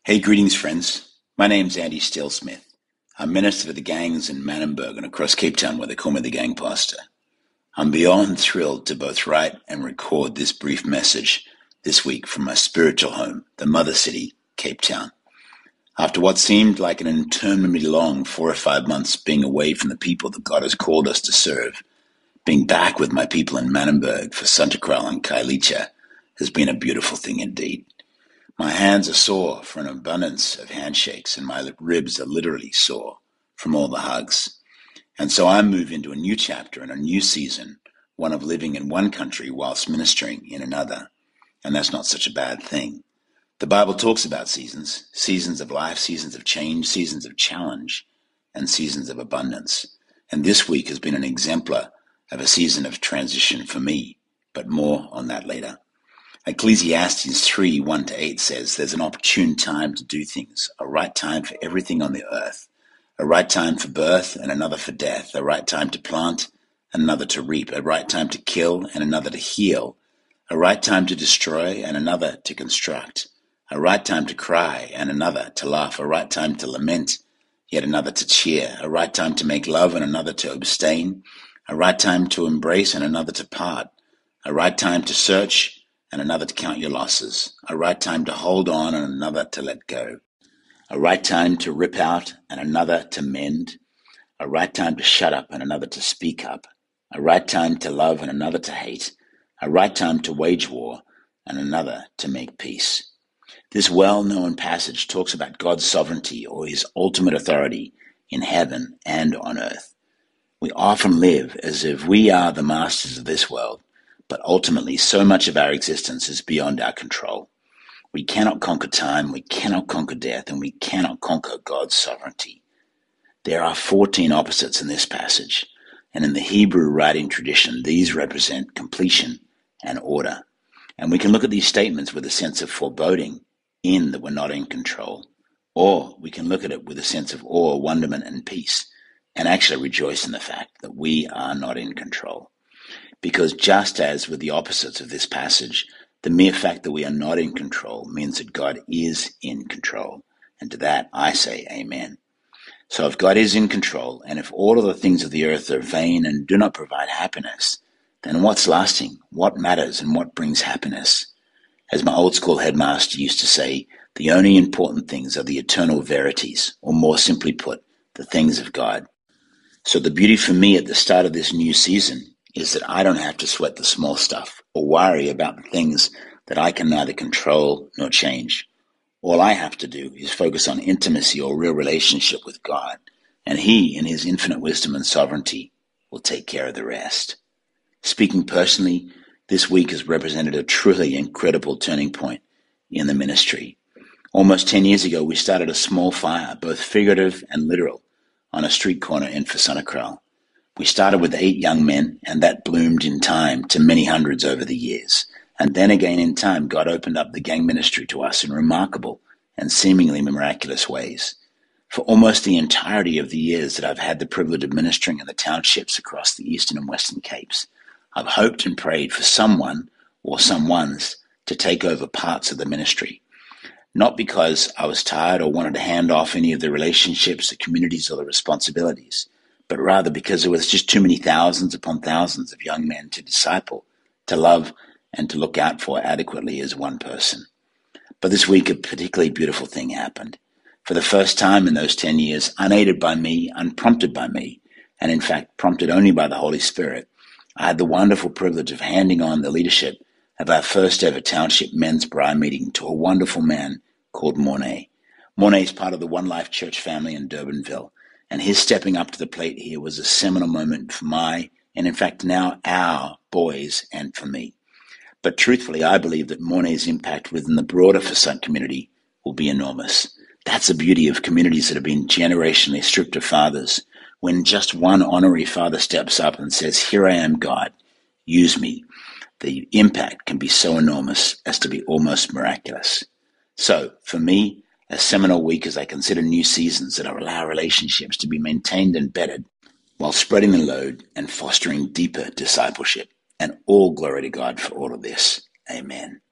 Hey, greetings, friends. My name's Andy Steele-Smith. I'm minister for the gangs in Manenberg and across Cape Town, where they call me the gang pastor. I'm beyond thrilled to both write and record this brief message this week from my spiritual home, the mother city, Cape Town. After what seemed like an interminably long 4 or 5 months being away from the people that God has called us to serve, being back with my people in Manenberg for Santa Cruz and Khayelitsha has been a beautiful thing indeed. My hands are sore for an abundance of handshakes, and my ribs are literally sore from all the hugs. And so I move into a new chapter and a new season, one of living in one country whilst ministering in another. And that's not such a bad thing. The Bible talks about seasons, seasons of life, seasons of change, seasons of challenge, and seasons of abundance. And this week has been an exemplar of a season of transition for me, but more on that later. Ecclesiastes 3, 1-8 says, there's an opportune time to do things, a right time for everything on the earth, a right time for birth and another for death, a right time to plant and another to reap, a right time to kill and another to heal, a right time to destroy and another to construct, a right time to cry and another to laugh, a right time to lament, yet another to cheer, a right time to make love and another to abstain, a right time to embrace and another to part, a right time to search and another to count your losses, a right time to hold on and another to let go, a right time to rip out and another to mend, a right time to shut up and another to speak up, a right time to love and another to hate, a right time to wage war and another to make peace. This well-known passage talks about God's sovereignty or his ultimate authority in heaven and on earth. We often live as if we are the masters of this world, but ultimately so much of our existence is beyond our control. We cannot conquer time, we cannot conquer death, and we cannot conquer God's sovereignty. There are 14 opposites in this passage, and in the Hebrew writing tradition, these represent completion and order. And we can look at these statements with a sense of foreboding in that we're not in control, or we can look at it with a sense of awe, wonderment, and peace, and actually rejoice in the fact that we are not in control. Because just as with the opposites of this passage, the mere fact that we are not in control means that God is in control. And to that I say amen. So if God is in control, and if all of the things of the earth are vain and do not provide happiness, then what's lasting, what matters, and what brings happiness? As my old school headmaster used to say, the only important things are the eternal verities, or more simply put, the things of God. So the beauty for me at the start of this new season is that I don't have to sweat the small stuff or worry about the things that I can neither control nor change. All I have to do is focus on intimacy or real relationship with God, and he, in his infinite wisdom and sovereignty, will take care of the rest. Speaking personally, this week has represented a truly incredible turning point in the ministry. Almost 10 years ago, we started a small fire, both figurative and literal, on a street corner in Santa Cruz. We started with 8 young men, and that bloomed in time to many hundreds over the years. And then again in time, God opened up the gang ministry to us in remarkable and seemingly miraculous ways. For almost the entirety of the years that I've had the privilege of ministering in the townships across the Eastern and Western Capes, I've hoped and prayed for someone or someones to take over parts of the ministry. Not because I was tired or wanted to hand off any of the relationships, the communities, or the responsibilities, but rather because there was just too many thousands upon thousands of young men to disciple, to love, and to look out for adequately as one person. But this week, a particularly beautiful thing happened. For the first time in those 10 years, unaided by me, unprompted by me, and in fact prompted only by the Holy Spirit, I had the wonderful privilege of handing on the leadership of our first ever township men's braai meeting to a wonderful man called Mornay. Mornay is part of the One Life Church family in Durbanville, and his stepping up to the plate here was a seminal moment for my, and in fact now our, boys and for me. But truthfully, I believe that Mornay's impact within the broader Fasant community will be enormous. That's the beauty of communities that have been generationally stripped of fathers. When just one honorary father steps up and says, "Here I am, God, use me," the impact can be so enormous as to be almost miraculous. So, for me, a seminal week as I consider new seasons that allow relationships to be maintained and bettered while spreading the load and fostering deeper discipleship. And all glory to God for all of this. Amen.